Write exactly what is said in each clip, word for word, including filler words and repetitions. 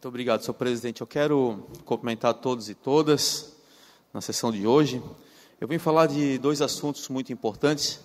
Muito obrigado, senhor presidente. Eu quero cumprimentar todos e todas na sessão de hoje. Eu vim falar de dois assuntos muito importantes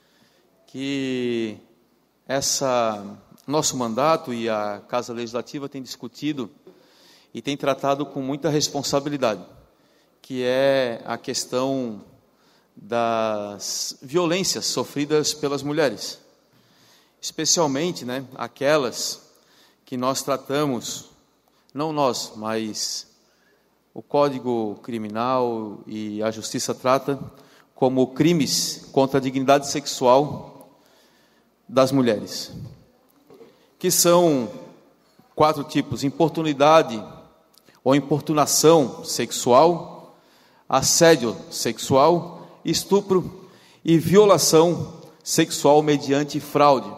que essa nosso mandato e a Casa Legislativa tem discutido e tem tratado com muita responsabilidade, que é a questão das violências sofridas pelas mulheres, especialmente, né, aquelas que nós tratamos, não nós, mas o Código Criminal e a Justiça trata como crimes contra a dignidade sexual das mulheres, que são quatro tipos: importunidade ou importunação sexual, assédio sexual, estupro e violação sexual mediante fraude.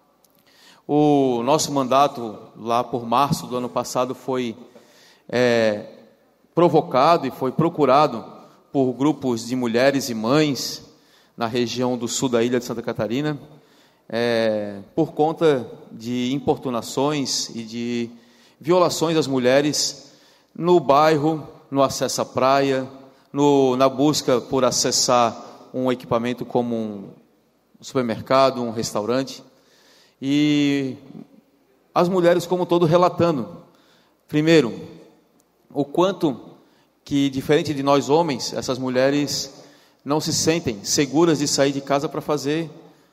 O nosso mandato, lá por março do ano passado, foi é, provocado e foi procurado por grupos de mulheres e mães na região do sul da ilha de Santa Catarina, é, por conta de importunações e de violações às mulheres no bairro, no acesso à praia, no, na busca por acessar um equipamento como um supermercado, um restaurante. E as mulheres como um todo relatando, primeiro, o quanto que, diferente de nós homens, essas mulheres não se sentem seguras de sair de casa para fazer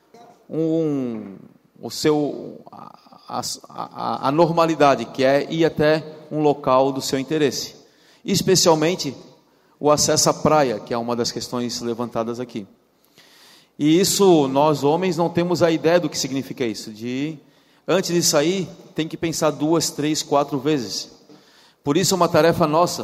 um, o seu, a, a, a normalidade, que é ir até um local do seu interesse, especialmente o acesso à praia, que é uma das questões levantadas aqui. E isso, nós homens não temos a ideia do que significa isso, de antes de sair, tem que pensar duas, três, quatro vezes. Por isso é uma tarefa nossa,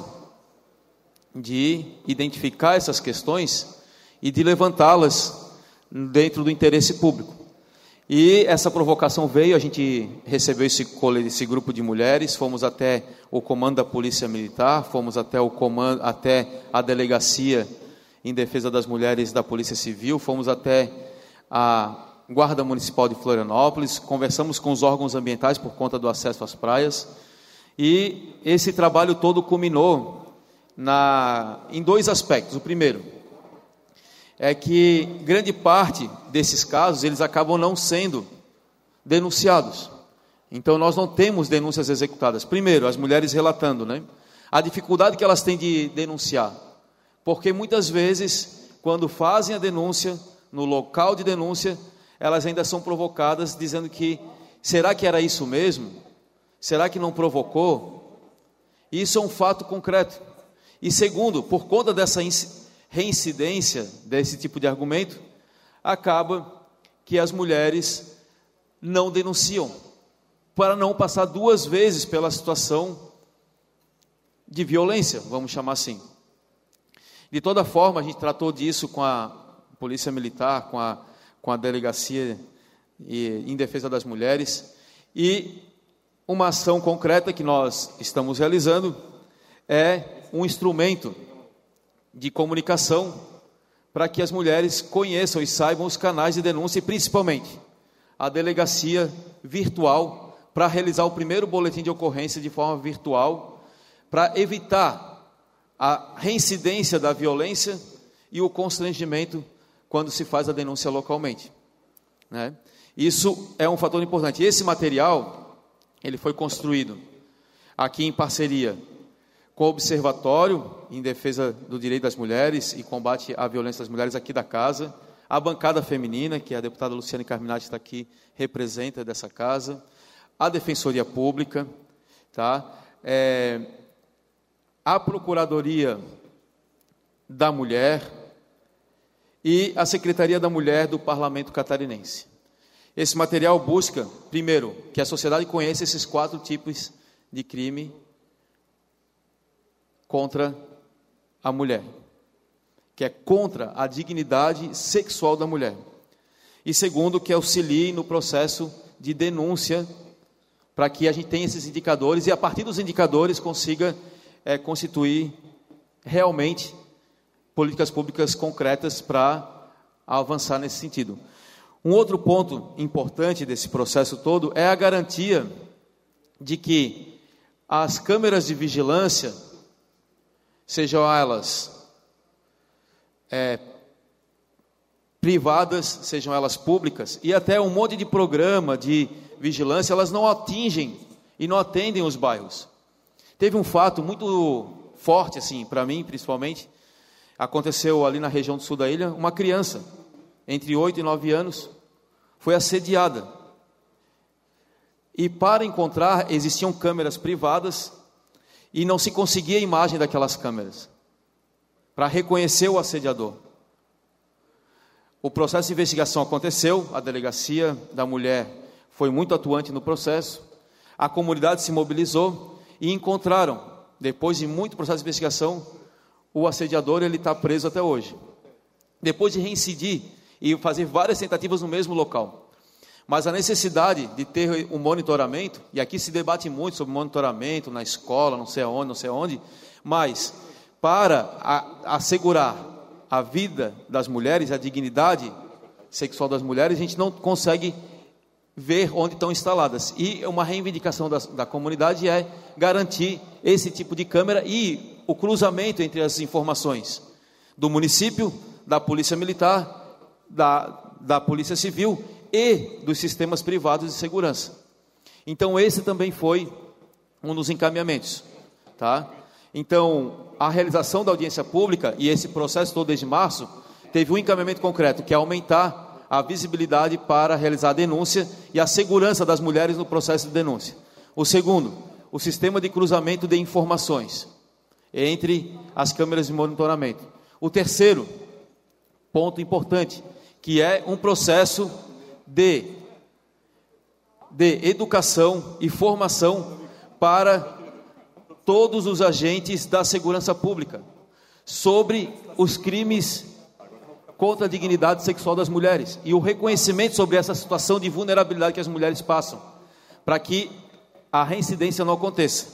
de identificar essas questões e de levantá-las dentro do interesse público. E essa provocação veio, a gente recebeu esse, esse grupo de mulheres, fomos até o comando da Polícia Militar, fomos até, o comando, até a delegacia em defesa das mulheres da Polícia Civil, fomos até a Guarda Municipal de Florianópolis, conversamos com os órgãos ambientais por conta do acesso às praias, e esse trabalho todo culminou na, em dois aspectos. O primeiro é que grande parte desses casos, eles acabam não sendo denunciados. Então, nós não temos denúncias executadas. Primeiro, as mulheres relatando, né, a dificuldade que elas têm de denunciar. Porque muitas vezes, quando fazem a denúncia, no local de denúncia, elas ainda são provocadas, dizendo que, será que era isso mesmo? Será que não provocou? Isso é um fato concreto. E segundo, por conta dessa reincidência desse tipo de argumento, acaba que as mulheres não denunciam, para não passar duas vezes pela situação de violência, vamos chamar assim. De toda forma, a gente tratou disso com a Polícia Militar, com a, com a Delegacia e, em Defesa das Mulheres, e uma ação concreta que nós estamos realizando é um instrumento de comunicação para que as mulheres conheçam e saibam os canais de denúncia e, principalmente, a delegacia virtual, para realizar o primeiro boletim de ocorrência de forma virtual, para evitar a reincidência da violência e o constrangimento quando se faz a denúncia localmente, né? Isso é um fator importante. Esse material, ele foi construído aqui em parceria com o Observatório em Defesa do Direito das Mulheres e Combate à Violência das Mulheres aqui da casa, a bancada feminina, que a deputada Luciane Carminati está aqui, representa dessa casa, a Defensoria Pública, tá? É, a Procuradoria da Mulher e a Secretaria da Mulher do Parlamento Catarinense. Esse material busca, primeiro, que a sociedade conheça esses quatro tipos de crime contra a mulher, que é contra a dignidade sexual da mulher. E segundo, que auxilie no processo de denúncia, para que a gente tenha esses indicadores e, a partir dos indicadores, consiga é, constituir realmente políticas públicas concretas para avançar nesse sentido. Um outro ponto importante desse processo todo é a garantia de que as câmeras de vigilância, sejam elas é, privadas, sejam elas públicas, e até um monte de programa de vigilância, elas não atingem e não atendem os bairros. Teve um fato muito forte, assim, para mim, principalmente, aconteceu ali na região do sul da ilha, uma criança, entre oito e nove anos, foi assediada. E para encontrar, existiam câmeras privadas, e não se conseguia a imagem daquelas câmeras, para reconhecer o assediador. O processo de investigação aconteceu, a delegacia da mulher foi muito atuante no processo, a comunidade se mobilizou e encontraram, depois de muito processo de investigação, o assediador, ele está preso até hoje. Depois de reincidir e fazer várias tentativas no mesmo local. Mas a necessidade de ter um monitoramento, e aqui se debate muito sobre monitoramento na escola, não sei aonde, não sei aonde, mas para a, assegurar a vida das mulheres, a dignidade sexual das mulheres, a gente não consegue ver onde estão instaladas. E uma reivindicação da, da comunidade é garantir esse tipo de câmera e o cruzamento entre as informações do município, da polícia militar, da, da polícia civil e dos sistemas privados de segurança. Então esse também foi um dos encaminhamentos, tá? Então a realização da audiência pública e esse processo todo desde março teve um encaminhamento concreto, que é aumentar a visibilidade para realizar a denúncia e a segurança das mulheres no processo de denúncia. O segundo, o sistema de cruzamento de informações entre as câmeras de monitoramento. O terceiro ponto importante, que é um processo de, de educação e formação para todos os agentes da segurança pública sobre os crimes contra a dignidade sexual das mulheres e o reconhecimento sobre essa situação de vulnerabilidade que as mulheres passam, para que a reincidência não aconteça.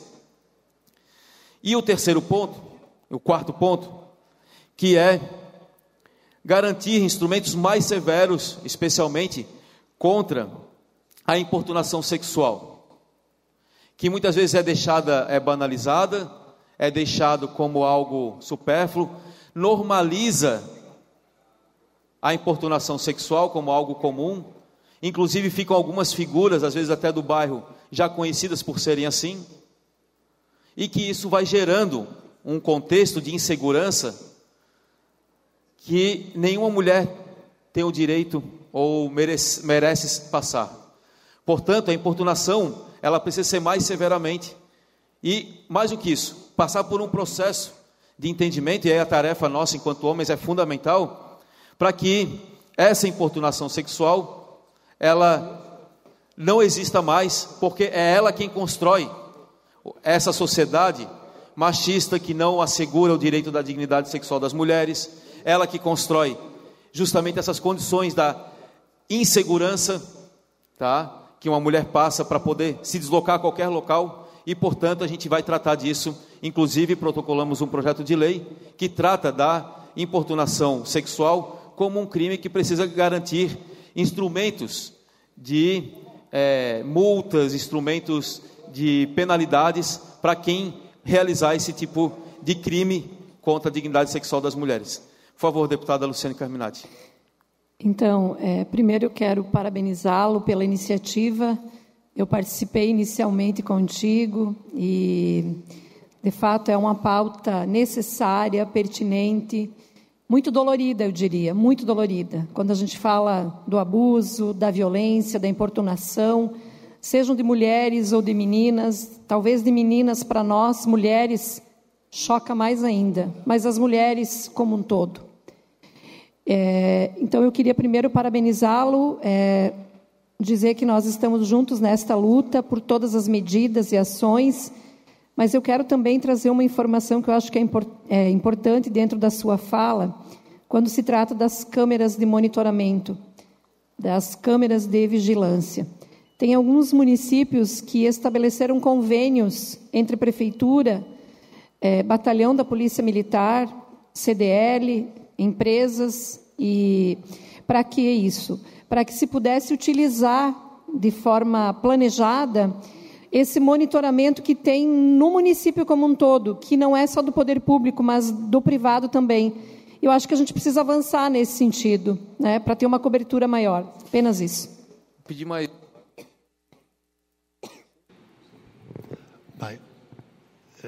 E o terceiro ponto, o quarto ponto, que é garantir instrumentos mais severos, especialmente contra a importunação sexual, que muitas vezes é deixada, é banalizada, é deixado como algo supérfluo, normaliza a importunação sexual como algo comum, inclusive ficam algumas figuras, às vezes até do bairro, já conhecidas por serem assim, e que isso vai gerando um contexto de insegurança que nenhuma mulher tem o direito ou merece, merece passar. Portanto, a importunação, ela precisa ser mais severamente, e mais do que isso, passar por um processo de entendimento, e aí a tarefa nossa enquanto homens é fundamental, para que essa importunação sexual, ela não exista mais, porque é ela quem constrói essa sociedade machista que não assegura o direito da dignidade sexual das mulheres, ela que constrói justamente essas condições da insegurança, tá? Que uma mulher passa para poder se deslocar a qualquer local, e portanto a gente vai tratar disso, inclusive protocolamos um projeto de lei que trata da importunação sexual como um crime que precisa garantir instrumentos de é, multas, instrumentos de penalidades para quem realizar esse tipo de crime contra a dignidade sexual das mulheres. Por favor, deputada Luciane Carminati. Então, é, primeiro eu quero parabenizá-lo pela iniciativa. Eu participei inicialmente contigo e, de fato, é uma pauta necessária, pertinente, muito dolorida, eu diria, muito dolorida. Quando a gente fala do abuso, da violência, da importunação, sejam de mulheres ou de meninas, talvez de meninas para nós, mulheres, choca mais ainda, mas as mulheres como um todo. É, então eu queria primeiro parabenizá-lo, é, dizer que nós estamos juntos nesta luta por todas as medidas e ações, mas eu quero também trazer uma informação que eu acho que é, import, é importante dentro da sua fala, quando se trata das câmeras de monitoramento, das câmeras de vigilância. Tem alguns municípios que estabeleceram convênios entre prefeitura, é, batalhão da Polícia Militar, C D L, empresas, e para que isso? Para que se pudesse utilizar de forma planejada esse monitoramento que tem no município como um todo, que não é só do poder público, mas do privado também. Eu acho que a gente precisa avançar nesse sentido, né, para ter uma cobertura maior. Apenas isso. Pedir mais. Pai, é,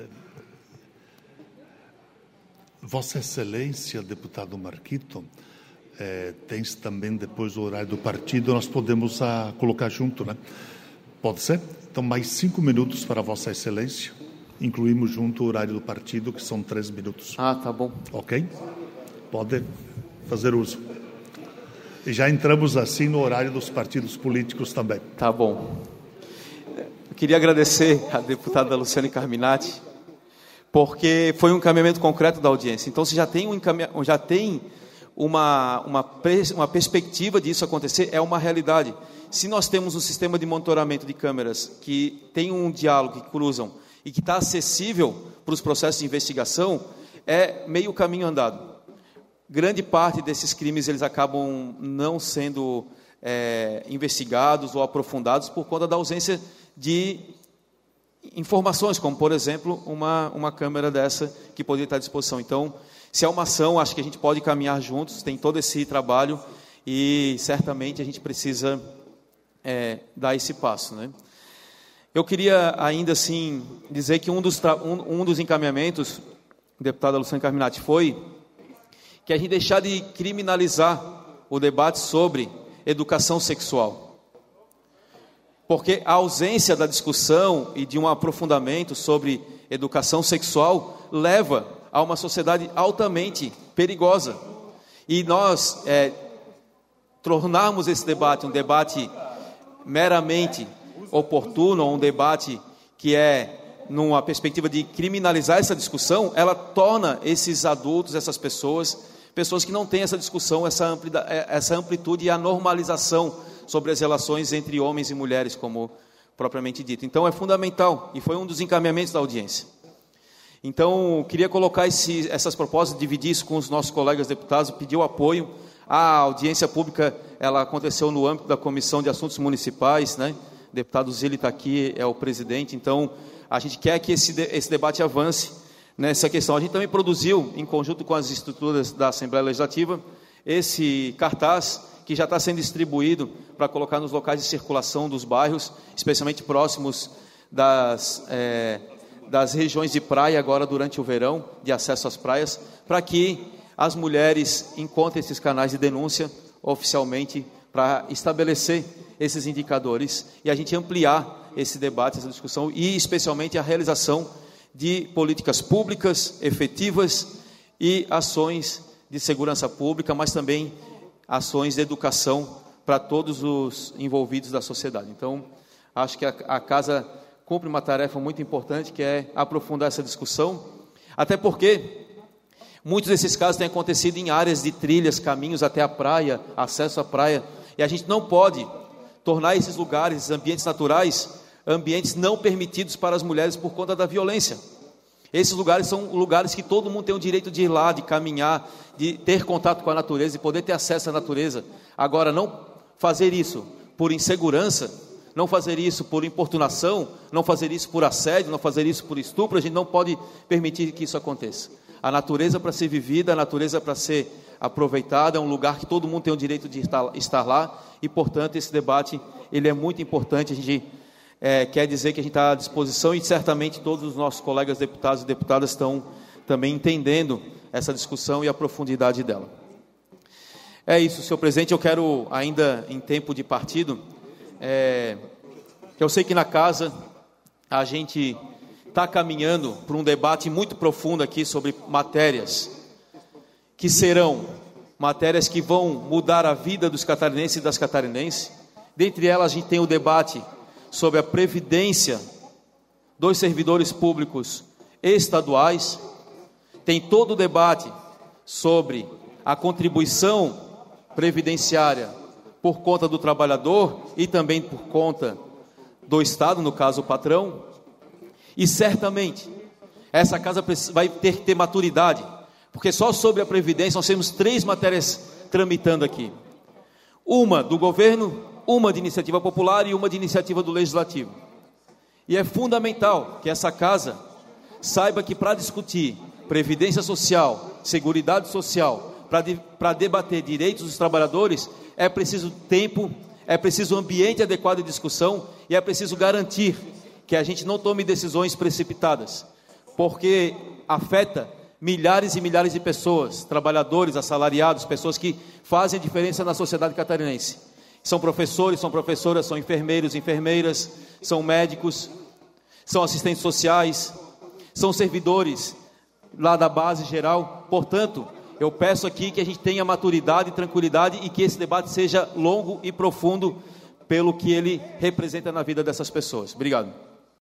Vossa Excelência, deputado Marquito, é, tem também depois o horário do partido, nós podemos a, colocar junto, né? Pode ser? Então, mais cinco minutos para Vossa Excelência. Incluímos junto o horário do partido, que são três minutos. Ah, tá bom. Ok? Pode fazer uso. E já entramos assim no horário dos partidos políticos também. Tá bom. Eu queria agradecer à deputada Luciane Carminati, porque foi um encaminhamento concreto da audiência. Então, se já tem, um encaminha... já tem uma, uma, pers... uma perspectiva disso acontecer, é uma realidade. Se nós temos um sistema de monitoramento de câmeras que tem um diálogo, que cruzam, e que está acessível para os processos de investigação, é meio caminho andado. Grande parte desses crimes eles acabam não sendo é, investigados ou aprofundados por conta da ausência de informações, como, por exemplo, uma, uma câmera dessa que poderia estar à disposição. Então, se é uma ação, acho que a gente pode caminhar juntos, tem todo esse trabalho e, certamente, a gente precisa é, dar esse passo, né? Eu queria, ainda assim, dizer que um dos, um, um dos encaminhamentos, deputada Luciane Carminati, foi que a gente deixar de criminalizar o debate sobre educação sexual. Porque a ausência da discussão e de um aprofundamento sobre educação sexual leva a uma sociedade altamente perigosa. E nós é, tornarmos esse debate um debate meramente oportuno, ou um debate que é numa perspectiva de criminalizar essa discussão, ela torna esses adultos, essas pessoas, pessoas que não têm essa discussão, essa amplitude, essa amplitude e a normalização sobre as relações entre homens e mulheres, como propriamente dito. Então, é fundamental, e foi um dos encaminhamentos da audiência. Então, queria colocar esse, essas propostas, dividir isso com os nossos colegas deputados, pedir o apoio. A audiência pública, ela aconteceu no âmbito da Comissão de Assuntos Municipais, né? O deputado Zilli está aqui, é o presidente, então, a gente quer que esse, esse debate avance nessa questão. A gente também produziu, em conjunto com as estruturas da Assembleia Legislativa, esse cartaz que já está sendo distribuído para colocar nos locais de circulação dos bairros, especialmente próximos das, é, das regiões de praia, agora durante o verão, de acesso às praias, para que as mulheres encontrem esses canais de denúncia oficialmente, para estabelecer esses indicadores e a gente ampliar esse debate, essa discussão, e especialmente a realização de políticas públicas efetivas e ações de segurança pública, mas também ações de educação para todos os envolvidos da sociedade. Então, acho que a, a Casa cumpre uma tarefa muito importante, que é aprofundar essa discussão, até porque muitos desses casos têm acontecido em áreas de trilhas, caminhos até a praia, acesso à praia, e a gente não pode tornar esses lugares, esses ambientes naturais, ambientes não permitidos para as mulheres por conta da violência. Esses lugares são lugares que todo mundo tem o direito de ir lá, de caminhar, de ter contato com a natureza e poder ter acesso à natureza. Agora, não fazer isso por insegurança, não fazer isso por importunação, não fazer isso por assédio, não fazer isso por estupro, a gente não pode permitir que isso aconteça. A natureza para ser vivida, a natureza para ser aproveitada, é um lugar que todo mundo tem o direito de estar, estar lá, e, portanto, esse debate ele é muito importante. A gente é, quer dizer que a gente está à disposição, e certamente todos os nossos colegas deputados e deputadas estão também entendendo essa discussão e a profundidade dela. É isso, senhor presidente. Eu quero, ainda em tempo de partido, é, eu sei que na casa a gente está caminhando para um debate muito profundo aqui sobre matérias que serão matérias que vão mudar a vida dos catarinenses e das catarinenses. Dentre elas, a gente tem o debate sobre a previdência dos servidores públicos estaduais, tem todo o debate sobre a contribuição previdenciária por conta do trabalhador e também por conta do Estado, no caso o patrão, e certamente essa casa vai ter que ter maturidade, porque só sobre a previdência nós temos três matérias tramitando aqui, uma do governo, uma de iniciativa popular e uma de iniciativa do legislativo. E é fundamental que essa casa saiba que para discutir previdência social, seguridade social, para de, para debater direitos dos trabalhadores, é preciso tempo, é preciso ambiente adequado de discussão e é preciso garantir que a gente não tome decisões precipitadas, porque afeta milhares e milhares de pessoas, trabalhadores, assalariados, pessoas que fazem diferença na sociedade catarinense. São professores, são professoras, são enfermeiros, enfermeiras, são médicos, são assistentes sociais, são servidores lá da base geral. Portanto, eu peço aqui que a gente tenha maturidade e tranquilidade e que esse debate seja longo e profundo pelo que ele representa na vida dessas pessoas. Obrigado.